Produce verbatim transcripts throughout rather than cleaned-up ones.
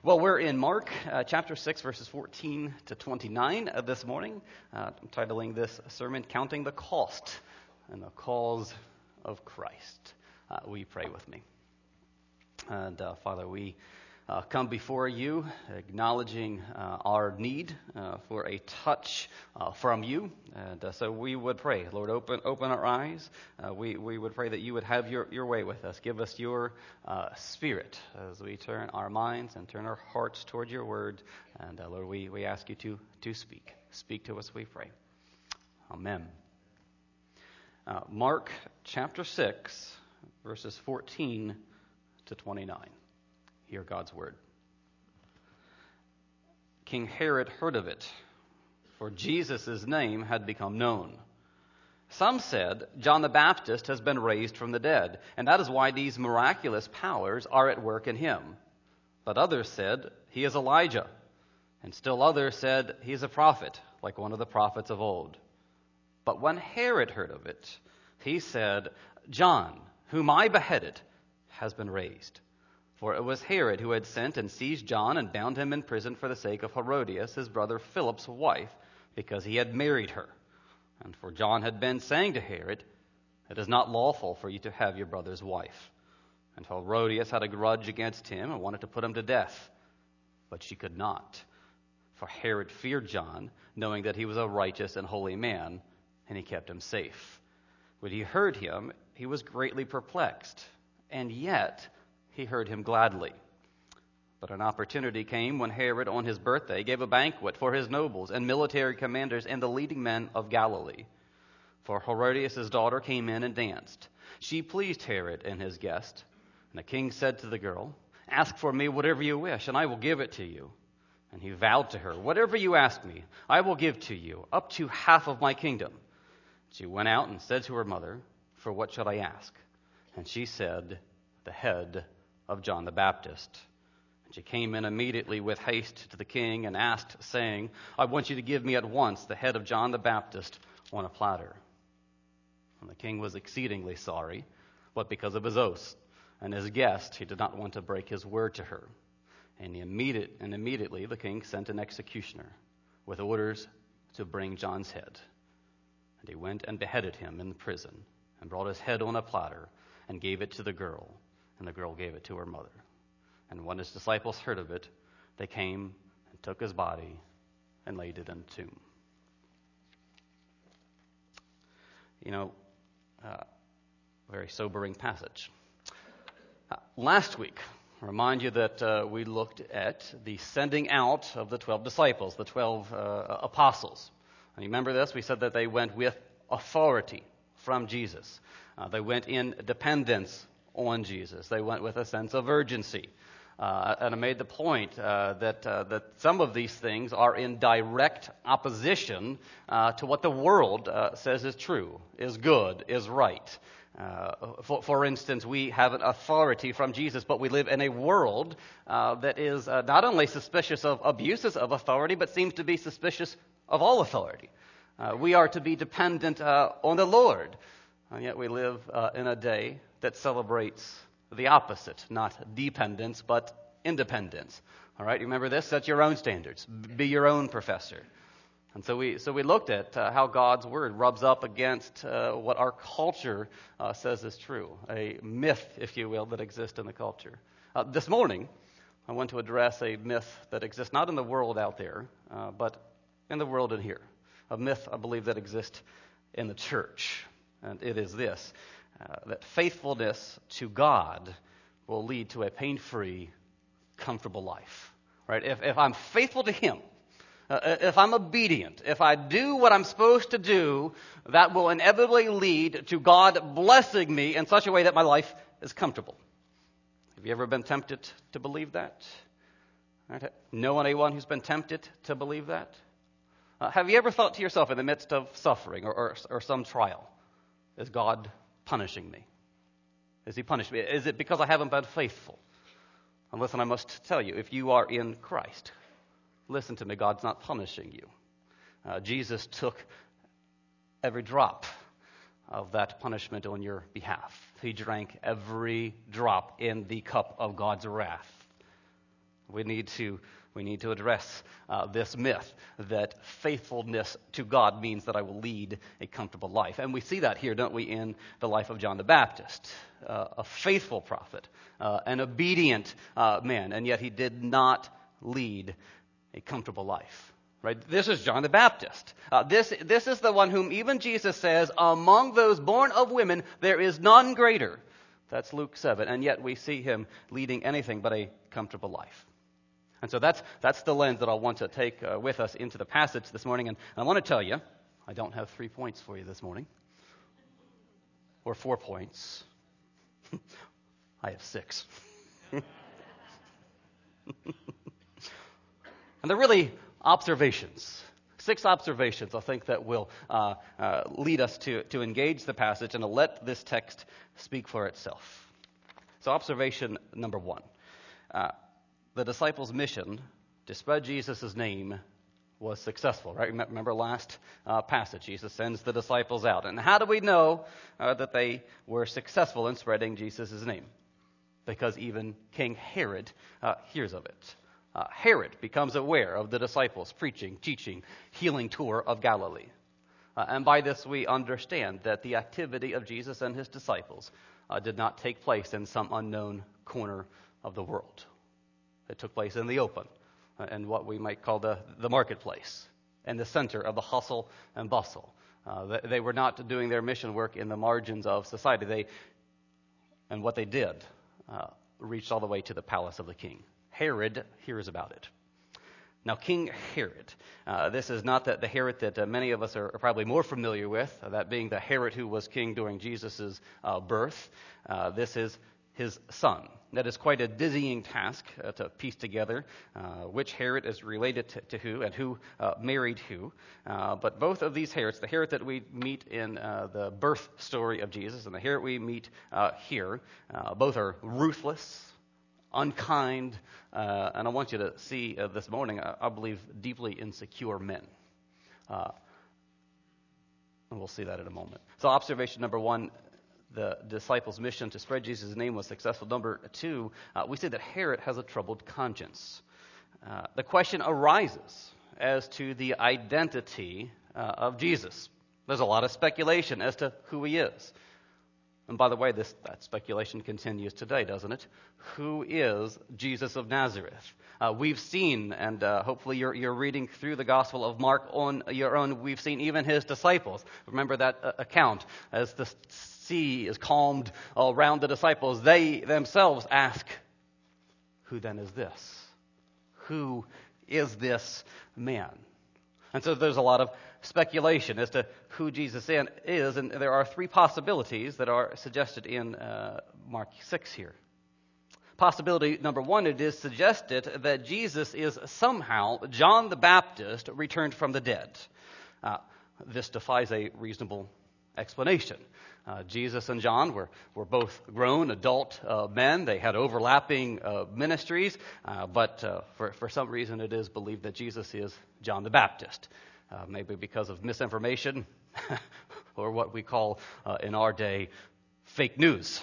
Well, we're in Mark uh, chapter six, verses fourteen to twenty-nine uh, this morning. Uh, I'm titling this sermon, Counting the Cost and the Cause of Christ. Uh, will you pray with me? And uh, Father, we uh, come before you acknowledging uh, our need uh, for a touch uh, from you. And uh, so we would pray, Lord, open open our eyes. Uh, we, we would pray that you would have your, your way with us. Give us your uh, spirit as we turn our minds and turn our hearts toward your word. And uh, Lord, we, we ask you to, to speak. Speak to us, we pray. Amen. Uh, Mark chapter six, verses fourteen to twenty-nine. Hear God's word. King Herod heard of it, for Jesus' name had become known. Some said, John the Baptist has been raised from the dead, and that is why these miraculous powers are at work in him. But others said, he is Elijah. And still others said, he is a prophet, like one of the prophets of old. But when Herod heard of it, he said, John, whom I beheaded, has been raised. For it was Herod who had sent and seized John and bound him in prison for the sake of Herodias, his brother Philip's wife, because he had married her. And for John had been saying to Herod, it is not lawful for you to have your brother's wife. And Herodias had a grudge against him and wanted to put him to death. But she could not. For Herod feared John, knowing that he was a righteous and holy man, and he kept him safe. When he heard him, he was greatly perplexed, and yet he heard him gladly. But an opportunity came when Herod, on his birthday, gave a banquet for his nobles and military commanders and the leading men of Galilee. For Herodias' daughter came in and danced. She pleased Herod and his guest. And the king said to the girl, ask for me whatever you wish, and I will give it to you. And he vowed to her, whatever you ask me, I will give to you, up to half of my kingdom. She went out and said to her mother, for what shall I ask? And she said, the head of John the Baptist. And she came in immediately with haste to the king and asked, saying, I want you to give me at once the head of John the Baptist on a platter. And the king was exceedingly sorry, but because of his oaths and his guest, he did not want to break his word to her. And, he immediate, and immediately the king sent an executioner with orders to bring John's head. And he went and beheaded him in the prison and brought his head on a platter and gave it to the girl. And the girl gave it to her mother. And when his disciples heard of it, they came and took his body and laid it in the tomb. You know, uh, very sobering passage. Uh, last week, I remind you that uh, we looked at the sending out of the twelve disciples, the twelve uh, apostles. And you remember this? We said that they went with authority from Jesus. Uh, they went in dependence on Jesus. They went with a sense of urgency. Uh, and I made the point uh, that uh, that some of these things are in direct opposition uh, to what the world uh, says is true, is good, is right. Uh, for, for instance, we have an authority from Jesus, but we live in a world uh, that is uh, not only suspicious of abuses of authority, but seems to be suspicious of all authority. Uh, we are to be dependent uh, on the Lord, and yet we live uh, in a day that celebrates the opposite, not dependence, but independence. All right, you remember this? Set your own standards. Be your own professor. And so we so we looked at uh, how God's word rubs up against uh, what our culture uh, says is true, a myth, if you will, that exists in the culture. Uh, this morning, I want to address a myth that exists not in the world out there, uh, but in the world in here. A myth, I believe, that exists in the church. And it is this. Uh, that faithfulness to God will lead to a pain-free, comfortable life. Right? If, if I'm faithful to Him, uh, if I'm obedient, if I do what I'm supposed to do, that will inevitably lead to God blessing me in such a way that my life is comfortable. Have you ever been tempted to believe that? Right? Know anyone who's been tempted to believe that? Uh, have you ever thought to yourself in the midst of suffering or, or, or some trial, is God punishing me? Is He punishing me? Is it because I haven't been faithful? And listen, I must tell you, if you are in Christ, listen to me, God's not punishing you. Uh, Jesus took every drop of that punishment on your behalf. He drank every drop in the cup of God's wrath. We need to we need to address uh, this myth that faithfulness to God means that I will lead a comfortable life. And we see that here, don't we, in the life of John the Baptist, uh, a faithful prophet, uh, an obedient uh, man, and yet he did not lead a comfortable life. Right? This is John the Baptist. Uh, this this is the one whom even Jesus says, among those born of women, there is none greater. That's Luke seven, and yet we see him leading anything but a comfortable life. And so that's that's the lens that I want to take uh, with us into the passage this morning. And I want to tell you, I don't have three points for you this morning, or four points. I have six. And they're really observations. Six observations, I think, that will uh, uh, lead us to, to engage the passage and to let this text speak for itself. So observation number one. Uh, the disciples' mission to spread Jesus' name was successful, right? Remember last uh, passage, Jesus sends the disciples out. And how do we know uh, that they were successful in spreading Jesus' name? Because even King Herod uh, hears of it. Uh, Herod becomes aware of the disciples' preaching, teaching, healing tour of Galilee. Uh, and by this we understand that the activity of Jesus and his disciples uh, did not take place in some unknown corner of the world. It took place in the open, uh, in what we might call the, the marketplace, in the center of the hustle and bustle. Uh, they, they were not doing their mission work in the margins of society. They, and what they did uh, reached all the way to the palace of the king. Herod hears about it. Now, King Herod, uh, this is not the, the Herod that uh, many of us are, are probably more familiar with, uh, that being the Herod who was king during Jesus' uh, birth. Uh, this is his son. That is quite a dizzying task uh, to piece together uh, which Herod is related to, to who and who uh, married who. Uh, but both of these Herods, the Herod that we meet in uh, the birth story of Jesus and the Herod we meet uh, here, uh, both are ruthless, unkind, uh, and I want you to see uh, this morning, I, I believe, deeply insecure men. Uh, and we'll see that in a moment. So observation number one, the disciples' mission to spread Jesus' name was successful. Number two, uh, we see that Herod has a troubled conscience. Uh, the question arises as to the identity uh, of Jesus. There's a lot of speculation as to who he is. And by the way, this that speculation continues today, doesn't it? Who is Jesus of Nazareth? Uh, we've seen, and uh, hopefully you're, you're reading through the Gospel of Mark on your own, we've seen even his disciples. Remember that uh, account, as the sea is calmed around the disciples, they themselves ask, who then is this? Who is this man? And so there's a lot of speculation as to who Jesus is, and there are three possibilities that are suggested in uh, Mark six here. Possibility number one, it is suggested that Jesus is somehow John the Baptist returned from the dead. Uh, this defies a reasonable explanation. Uh, Jesus and John were, were both grown adult uh, men. They had overlapping uh, ministries, uh, but uh, for, for some reason it is believed that Jesus is John the Baptist. Uh, maybe because of misinformation or what we call uh, in our day fake news.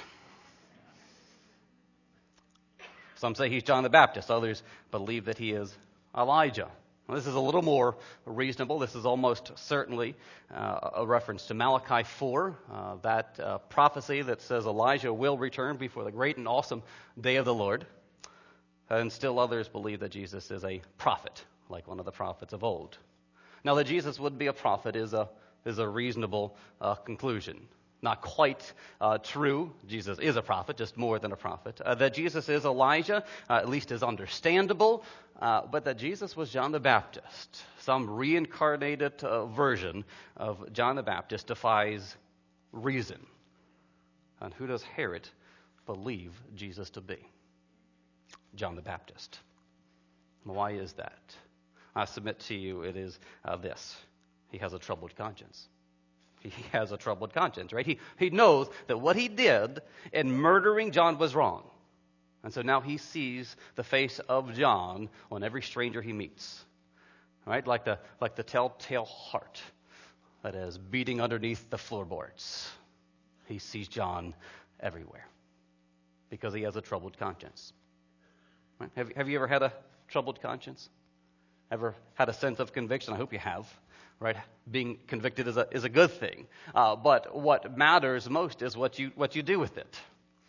Some say he's John the Baptist. Others believe that he is Elijah. Well, this is a little more reasonable. This is almost certainly uh, a reference to Malachi four, uh, that uh, prophecy that says Elijah will return before the great and awesome day of the Lord. And still others believe that Jesus is a prophet, like one of the prophets of old. Now, that Jesus would be a prophet is a is a reasonable uh, conclusion. Not quite uh, true. Jesus is a prophet, just more than a prophet. Uh, that Jesus is Elijah, uh, at least is understandable. Uh, but that Jesus was John the Baptist, some reincarnated uh, version of John the Baptist, defies reason. And who does Herod believe Jesus to be? John the Baptist. Why is that? I submit to you it is uh, this. He has a troubled conscience. He has a troubled conscience, right? He, he knows that what he did in murdering John was wrong. And so now he sees the face of John on every stranger he meets. Right? Like the, like the telltale heart that is beating underneath the floorboards. He sees John everywhere because he has a troubled conscience. Right? Have, have you ever had a troubled conscience? Ever had a sense of conviction? I hope you have. Right? Being convicted is a is a good thing, uh, but what matters most is what you what you do with it.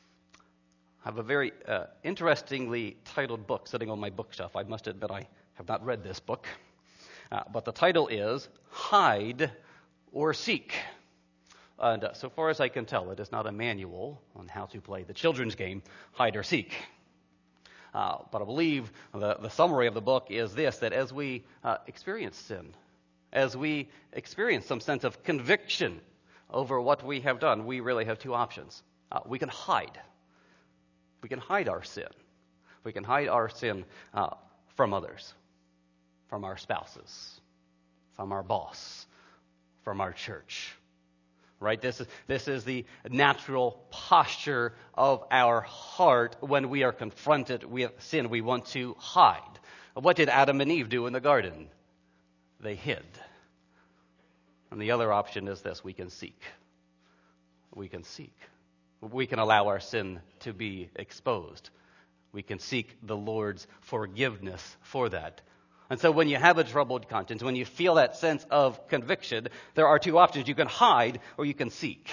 I have a very uh, interestingly titled book sitting on my bookshelf. I must admit I have not read this book, uh, but the title is "Hide or Seek." And uh, so far as I can tell, it is not a manual on how to play the children's game Hide or Seek. Uh, but I believe the, the summary of the book is this: that as we uh, experience sin, as we experience some sense of conviction over what we have done, we really have two options. Uh, we can hide. We can hide our sin. We can hide our sin uh, from others, from our spouses, from our boss, from our church. Right? This is, this is the natural posture of our heart when we are confronted with sin. We want to hide. What did Adam and Eve do in the garden? They hid. And the other option is this: we can seek. We can seek. We can allow our sin to be exposed. We can seek the Lord's forgiveness for that. And so when you have a troubled conscience, when you feel that sense of conviction, there are two options. You can hide or you can seek.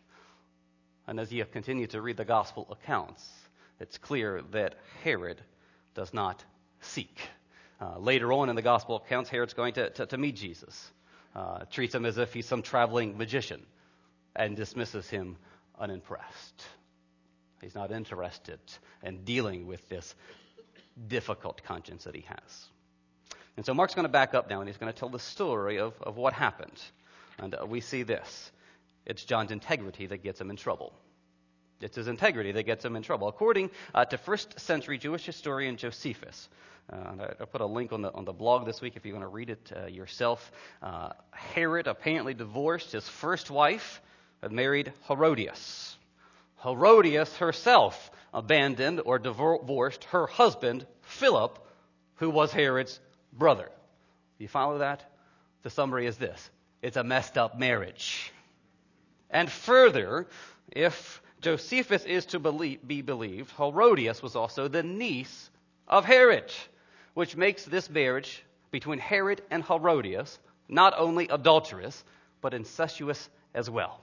And as you continue to read the gospel accounts, it's clear that Herod does not seek. Uh, later on in the gospel accounts, Herod's going to, to, to meet Jesus, uh, treats him as if he's some traveling magician, and dismisses him unimpressed. He's not interested in dealing with this difficult conscience that he has. And so Mark's going to back up now, and he's going to tell the story of, of what happened. And uh, we see this. It's John's integrity that gets him in trouble. It's his integrity that gets him in trouble. According uh, to first century Jewish historian Josephus, uh, and I, I put a link on the on the blog this week if you want to read it uh, yourself, uh, Herod apparently divorced his first wife and married Herodias. Herodias herself abandoned or divorced her husband, Philip, who was Herod's brother. You follow that? The summary is this: it's a messed up marriage. And further, if Josephus is to believe, be believed, Herodias was also the niece of Herod, which makes this marriage between Herod and Herodias not only adulterous, but incestuous as well.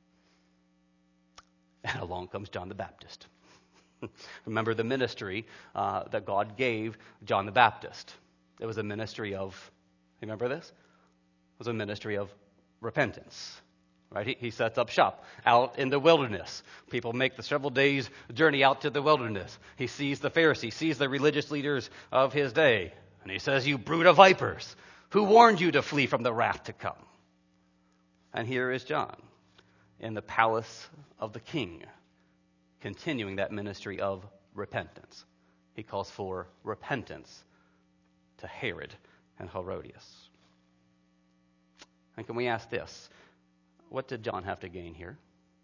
And along comes John the Baptist. Remember the ministry uh, that God gave John the Baptist. It was a ministry of, remember this? It was a ministry of repentance. Right? He, he sets up shop out in the wilderness. People make the several days journey out to the wilderness. He sees the Pharisees, sees the religious leaders of his day. And he says, "You brood of vipers, who warned you to flee from the wrath to come?" And here is John in the palace of the king, continuing that ministry of repentance. He calls for repentance to Herod and Herodias. And can we ask this? What did John have to gain here?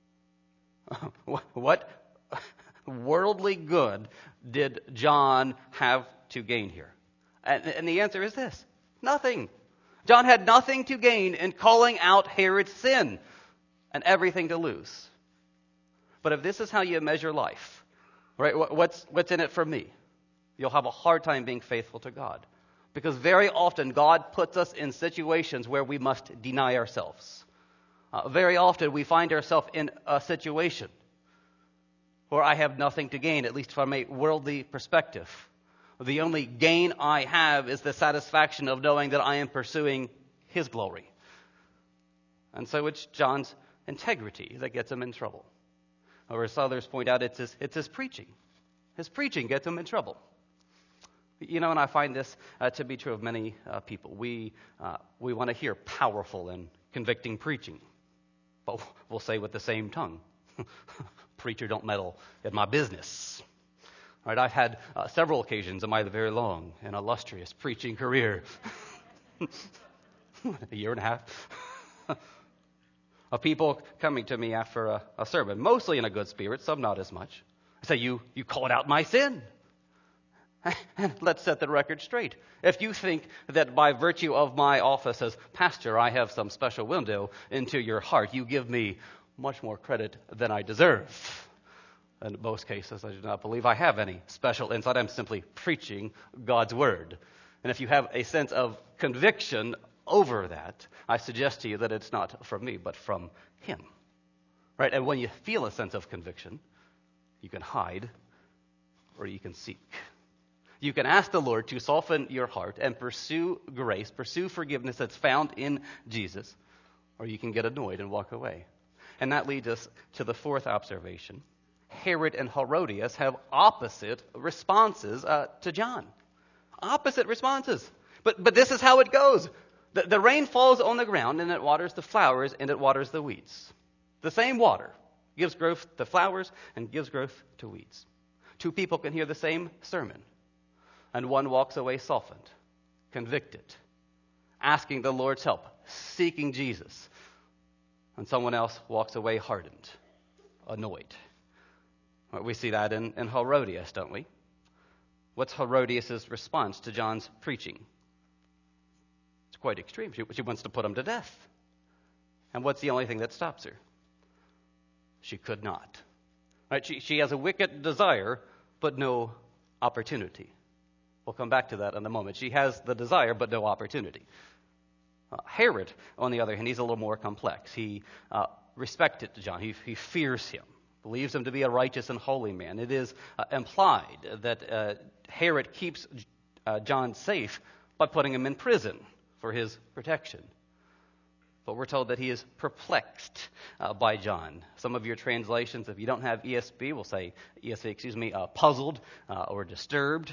What worldly good did John have to gain here? And, and the answer is this: nothing. John had nothing to gain in calling out Herod's sin, and everything to lose. But if this is how you measure life, right? What's what's in it for me? You'll have a hard time being faithful to God. Because very often God puts us in situations where we must deny ourselves. Uh, very often we find ourselves in a situation where I have nothing to gain, at least from a worldly perspective. The only gain I have is the satisfaction of knowing that I am pursuing His glory. And so it's John's integrity that gets him in trouble. Or as others point out, it's his, it's his preaching. His preaching gets him in trouble. You know, and I find this uh, to be true of many uh, people. We uh, we want to hear powerful and convicting preaching, but we'll say with the same tongue, "Preacher, don't meddle in my business." Right? I've had uh, several occasions in my very long and illustrious preaching career, a year and a half, of people coming to me after a, a sermon, mostly in a good spirit, some not as much. I say, "You you called out my sin." And let's set the record straight. If you think that by virtue of my office as pastor, I have some special window into your heart, you give me much more credit than I deserve. In most cases, I do not believe I have any special insight. I'm simply preaching God's word. And if you have a sense of conviction over that, I suggest to you that it's not from me, but from him. Right? And when you feel a sense of conviction, you can hide or you can seek. You can ask the Lord to soften your heart and pursue grace, pursue forgiveness that's found in Jesus, or you can get annoyed and walk away. And that leads us to the fourth observation. Herod and Herodias have opposite responses uh, to John. Opposite responses. But but this is how it goes. The, the rain falls on the ground, and it waters the flowers, and it waters the weeds. The same water gives growth to flowers and gives growth to weeds. Two people can hear the same sermon, and one walks away softened, convicted, asking the Lord's help, seeking Jesus. And someone else walks away hardened, annoyed. We see that in, in Herodias, don't we? What's Herodias' response to John's preaching? It's quite extreme. She, she wants to put him to death. And what's the only thing that stops her? She could not. Right? She, she has a wicked desire, but no opportunity. We'll come back to that in a moment. She has the desire, but no opportunity. Uh, Herod, on the other hand, he's a little more complex. He uh, respected John. He, he fears him, believes him to be a righteous and holy man. It is uh, implied that uh, Herod keeps uh, John safe by putting him in prison for his protection. But we're told that he is perplexed uh, by John. Some of your translations, if you don't have E S V, will say, E S V, excuse me, uh, puzzled uh, or disturbed.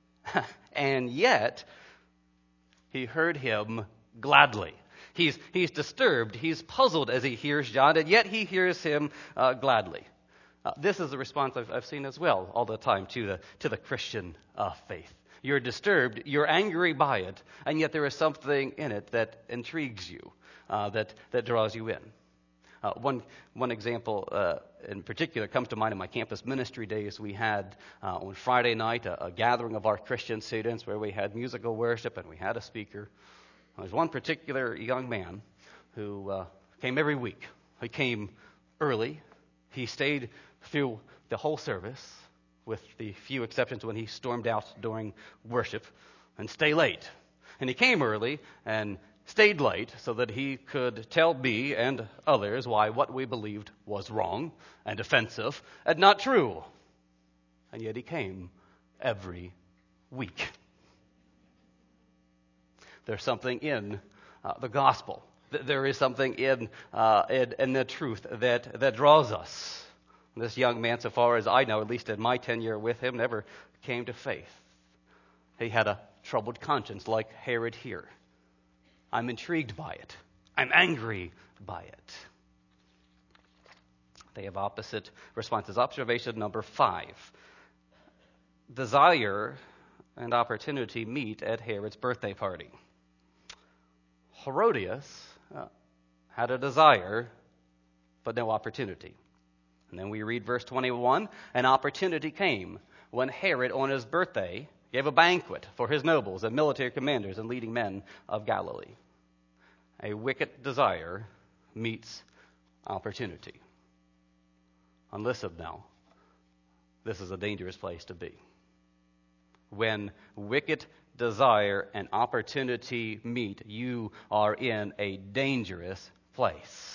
And yet, he heard him gladly. He's, he's disturbed, he's puzzled as he hears John, and yet he hears him uh, gladly. Uh, this is a response I've, I've seen as well all the time to the, to the Christian uh, faith. You're disturbed, you're angry by it, and yet there is something in it that intrigues you, uh, that, that draws you in. Uh, one one example uh, in particular comes to mind in my campus ministry days. We had uh, on Friday night a, a gathering of our Christian students where we had musical worship and we had a speaker. There was one particular young man who uh, came every week. He came early. He stayed through the whole service, with the few exceptions when he stormed out during worship, and stay late. And he came early and stayed late so that he could tell me and others why what we believed was wrong and offensive and not true. And yet he came every week. There's something in uh, the gospel. There is something in, uh, in in the truth that that draws us. This young man, so far as I know, at least in my tenure with him, never came to faith. He had a troubled conscience like Herod here. I'm intrigued by it. I'm angry by it. They have opposite responses. Observation number five. Desire and opportunity meet at Herod's birthday party. Herodias uh, had a desire, but no opportunity. And then we read verse twenty-one, an opportunity came when Herod, on his birthday, gave a banquet for his nobles and military commanders and leading men of Galilee. A wicked desire meets opportunity. And listen now, this is a dangerous place to be. When wicked desire and opportunity meet, you are in a dangerous place.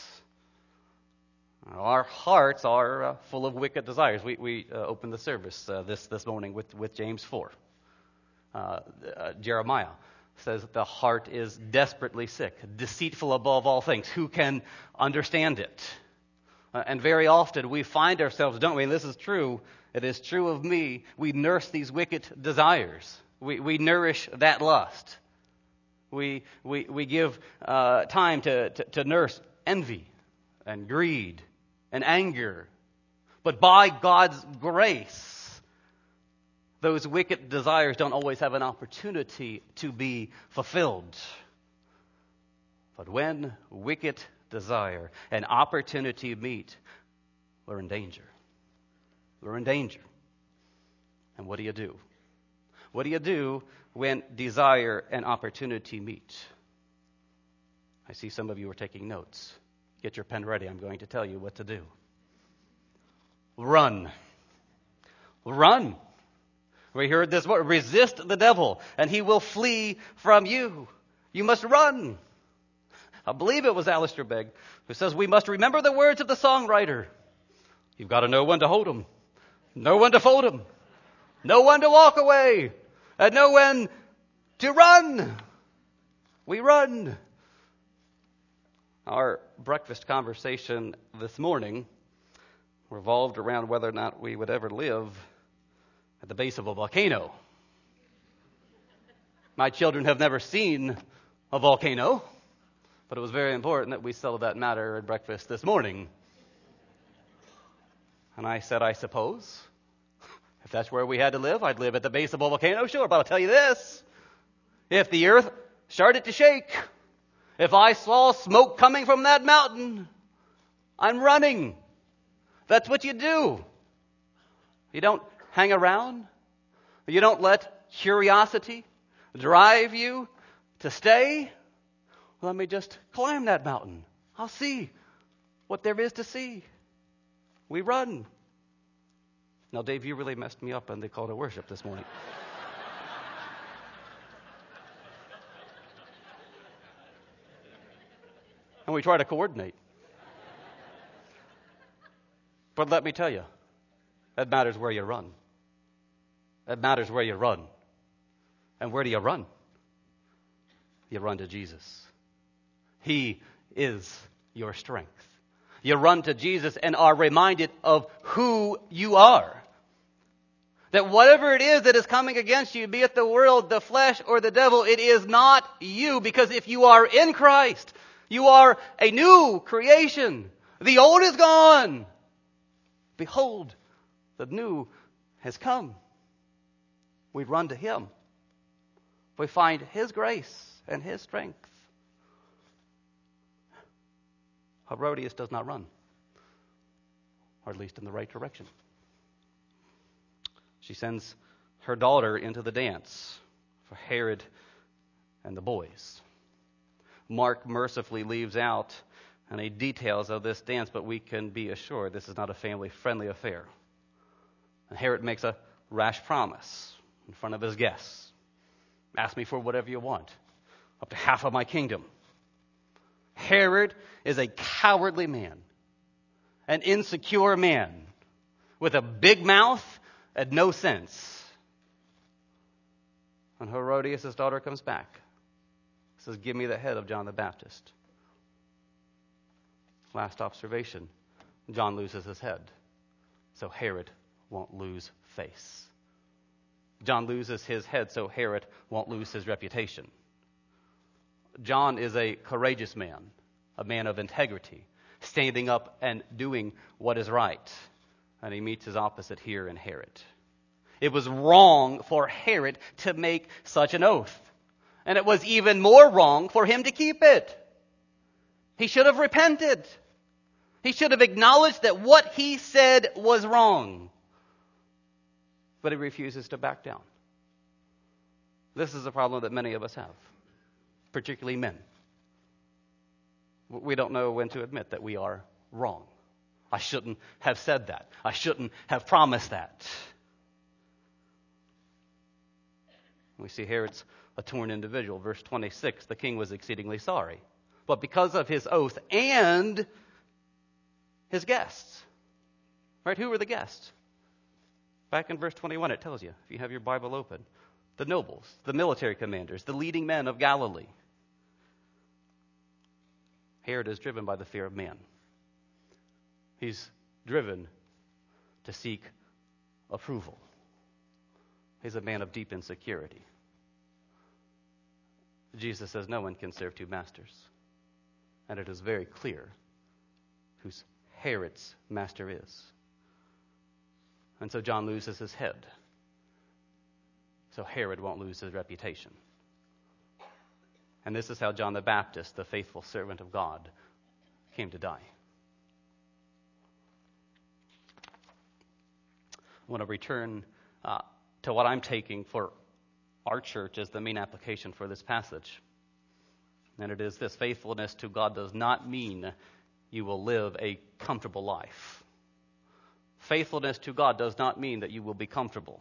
Our hearts are uh, full of wicked desires. We, we uh, opened the service uh, this, this morning with, with James four. Uh, uh, Jeremiah says the heart is desperately sick, deceitful above all things. Who can understand it? Uh, and very often we find ourselves, don't we? And this is true. It is true of me. We nurse these wicked desires. We, we nourish that lust. We, we, we give uh, time to, to, to nurse envy and greed and anger. But by God's grace, those wicked desires don't always have an opportunity to be fulfilled. But when wicked desire and opportunity meet, we're in danger. We're in danger. And what do you do? What do you do when desire and opportunity meet? I see some of you are taking notes. Get your pen ready. I'm going to tell you what to do. Run. Run. We heard this word, resist the devil, and he will flee from you. You must run. I believe it was Alistair Begg who says we must remember the words of the songwriter. You've got to know when to hold 'em, know when to fold 'em, know when to walk away, and know when to run. We run. Our breakfast conversation this morning revolved around whether or not we would ever live at the base of a volcano. My children have never seen a volcano, but it was very important that we settle that matter at breakfast this morning. And I said, I suppose, if that's where we had to live, I'd live at the base of a volcano, sure, but I'll tell you this. If the earth started to shake, if I saw smoke coming from that mountain, I'm running. That's what you do. You don't hang around. You don't let curiosity drive you to stay. Let me just climb that mountain. I'll see what there is to see. We run. Now, Dave, you really messed me up on the call to worship this morning. And we try to coordinate. But let me tell you, it matters where you run. It matters where you run. And where do you run? You run to Jesus. He is your strength. You run to Jesus and are reminded of who you are. That whatever it is that is coming against you, be it the world, the flesh, or the devil, it is not you. Because if you are in Christ, you are a new creation. The old is gone. Behold, the new has come. We run to Him. We find His grace and His strength. Herodias does not run, or at least in the right direction. She sends her daughter into the dance for Herod and the boys. Mark mercifully leaves out any details of this dance, but we can be assured this is not a family-friendly affair. And Herod makes a rash promise in front of his guests. Ask me for whatever you want, up to half of my kingdom. Herod is a cowardly man, an insecure man, with a big mouth and no sense. And Herodias' daughter comes back. Says, give me the head of John the Baptist. Last observation, John loses his head, so Herod won't lose face. John loses his head, so Herod won't lose his reputation. John is a courageous man, a man of integrity, standing up and doing what is right. And he meets his opposite here in Herod. It was wrong for Herod to make such an oath. And it was even more wrong for him to keep it. He should have repented. He should have acknowledged that what he said was wrong. But he refuses to back down. This is a problem that many of us have, particularly men. We don't know when to admit that we are wrong. I shouldn't have said that. I shouldn't have promised that. We see Herod's a torn individual. Verse twenty-six, the king was exceedingly sorry. But because of his oath and his guests. Right? Who were the guests? Back in verse twenty-one, it tells you, if you have your Bible open, the nobles, the military commanders, the leading men of Galilee. Herod is driven by the fear of man. He's driven to seek approval. He's a man of deep insecurity. Jesus says no one can serve two masters. And it is very clear whose Herod's master is. And so John loses his head. So Herod won't lose his reputation. And this is how John the Baptist, the faithful servant of God, came to die. I want to return uh, to what I'm taking for our church as the main application for this passage. And it is this: faithfulness to God does not mean you will live a comfortable life. Faithfulness to God does not mean that you will be comfortable.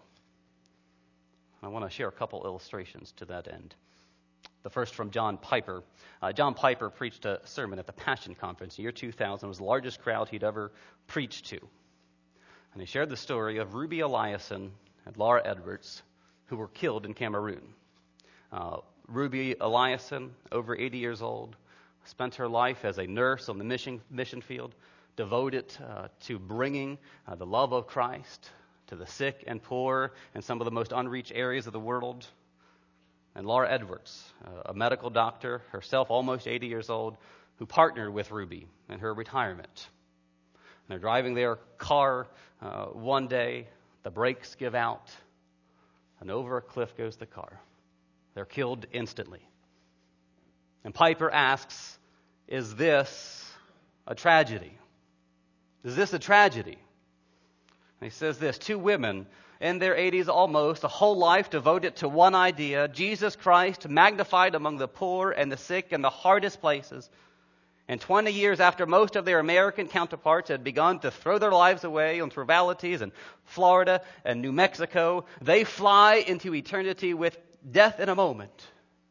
I want to share a couple illustrations to that end. The first from John Piper. Uh, John Piper preached a sermon at the Passion Conference in the year two thousand. It was the largest crowd he'd ever preached to. And he shared the story of Ruby Eliason and Laura Edwards, who were killed in Cameroon. Uh, Ruby Eliason, over eighty years old, spent her life as a nurse on the mission, mission field, devoted uh, to bringing uh, the love of Christ to the sick and poor in some of the most unreached areas of the world. And Laura Edwards, uh, a medical doctor, herself almost eighty years old, who partnered with Ruby in her retirement. And they're driving their car uh, one day, the brakes give out, and over a cliff goes the car. They're killed instantly. And Piper asks, is this a tragedy? Is this a tragedy? And he says this, two women in their eighties almost, a whole life devoted to one idea, Jesus Christ magnified among the poor and the sick in the hardest places. And twenty years after most of their American counterparts had begun to throw their lives away on frivolities in Florida and New Mexico, they fly into eternity with death in a moment.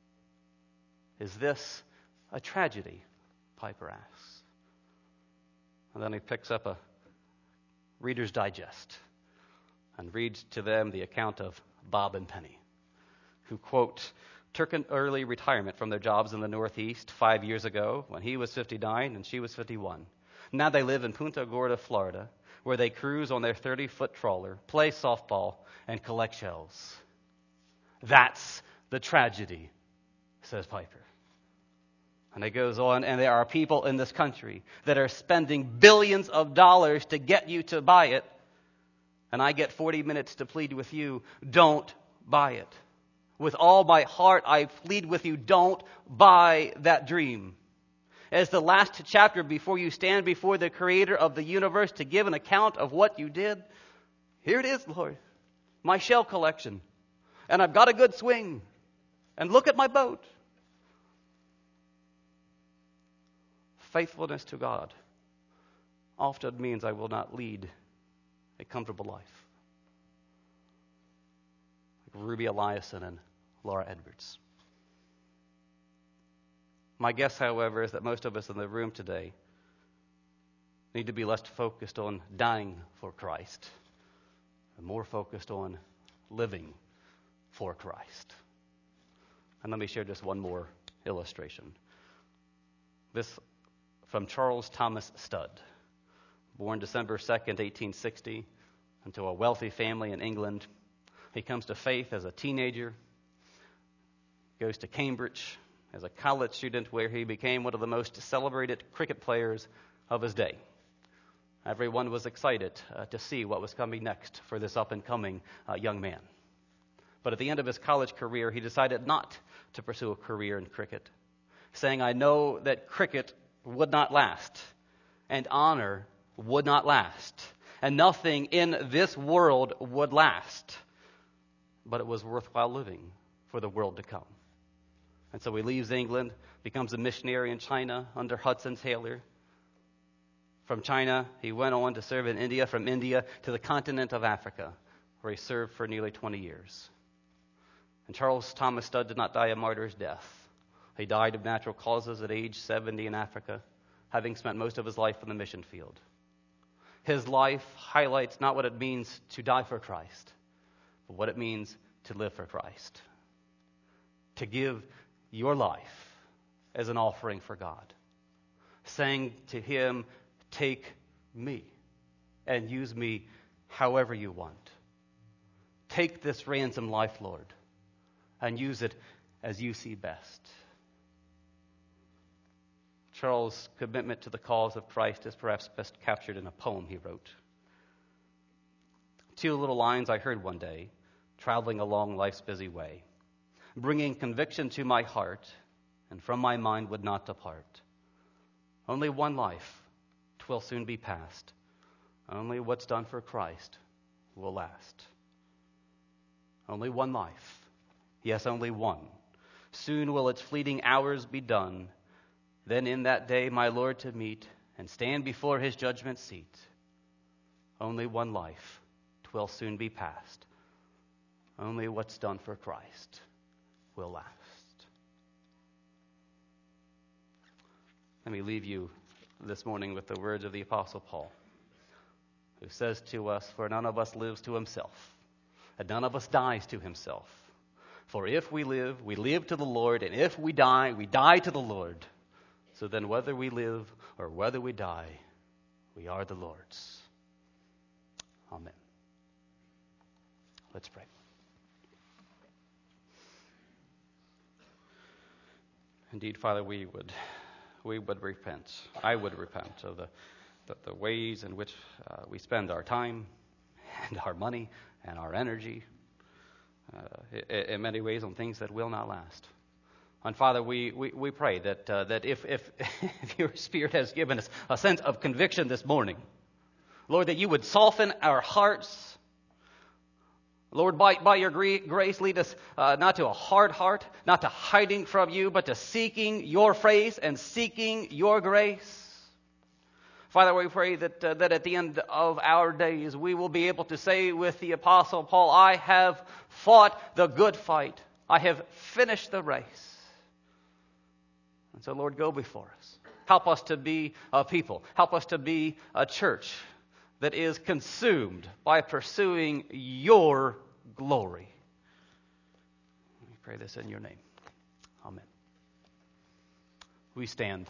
Is this a tragedy? Piper asks. And then he picks up a Reader's Digest and reads to them the account of Bob and Penny, who, quote, took an early retirement from their jobs in the Northeast five years ago when he was fifty-nine and she was fifty-one. Now they live in Punta Gorda, Florida, where they cruise on their thirty-foot trawler, play softball, and collect shells. That's the tragedy, says Piper. And it goes on, and there are people in this country that are spending billions of dollars to get you to buy it, and I get forty minutes to plead with you, don't buy it. With all my heart, I plead with you, don't buy that dream. As the last chapter before you stand before the Creator of the universe to give an account of what you did, here it is, Lord, my shell collection, and I've got a good swing, and look at my boat. Faithfulness to God often means I will not lead a comfortable life. Like Ruby Eliason and Laura Edwards. My guess, however, is that most of us in the room today need to be less focused on dying for Christ and more focused on living for Christ. And let me share just one more illustration. This from Charles Thomas Studd, born December second, eighteen sixty, into a wealthy family in England. He comes to faith as a teenager, goes to Cambridge as a college student where he became one of the most celebrated cricket players of his day. Everyone was excited uh, to see what was coming next for this up-and-coming uh, young man. But at the end of his college career, he decided not to pursue a career in cricket, saying, I know that cricket would not last, and honor would not last, and nothing in this world would last. But it was worthwhile living for the world to come. And so he leaves England, becomes a missionary in China under Hudson Taylor. From China, he went on to serve in India, from India to the continent of Africa, where he served for nearly twenty years. And Charles Thomas Studd did not die a martyr's death. He died of natural causes at age seventy in Africa, having spent most of his life in the mission field. His life highlights not what it means to die for Christ, but what it means to live for Christ. To give your life as an offering for God. Saying to him, take me and use me however you want. Take this ransom life, Lord, and use it as you see best. Charles' commitment to the cause of Christ is perhaps best captured in a poem he wrote. Two little lines I heard one day, traveling along life's busy way, bringing conviction to my heart, and from my mind would not depart. Only one life, 'twill soon be past. Only what's done for Christ will last. Only one life, yes, only one. Soon will its fleeting hours be done. Then in that day my Lord to meet and stand before his judgment seat. only one life, 'twill soon be past. Only what's done for Christ will last. Let me leave you this morning with the words of the Apostle Paul, who says to us, "For none of us lives to himself, and none of us dies to himself. For if we live, we live to the Lord, and if we die, we die to the Lord. So then whether we live or whether we die, we are the Lord's." Amen. Let's pray. Indeed, Father, we would we would repent. I would repent of the, the, the ways in which uh, we spend our time and our money and our energy, uh, in, in many ways on things that will not last. And Father, we, we, we pray that uh, that if, if if your Spirit has given us a sense of conviction this morning, Lord, that you would soften our hearts. Lord, by, by your grace, lead us uh, not to a hard heart, not to hiding from you, but to seeking your face and seeking your grace. Father, we pray that uh, that at the end of our days, we will be able to say with the Apostle Paul, "I have fought the good fight. I have finished the race." And so, Lord, go before us. Help us to be a people. Help us to be a church that is consumed by pursuing your glory. We pray this in your name. Amen. We stand.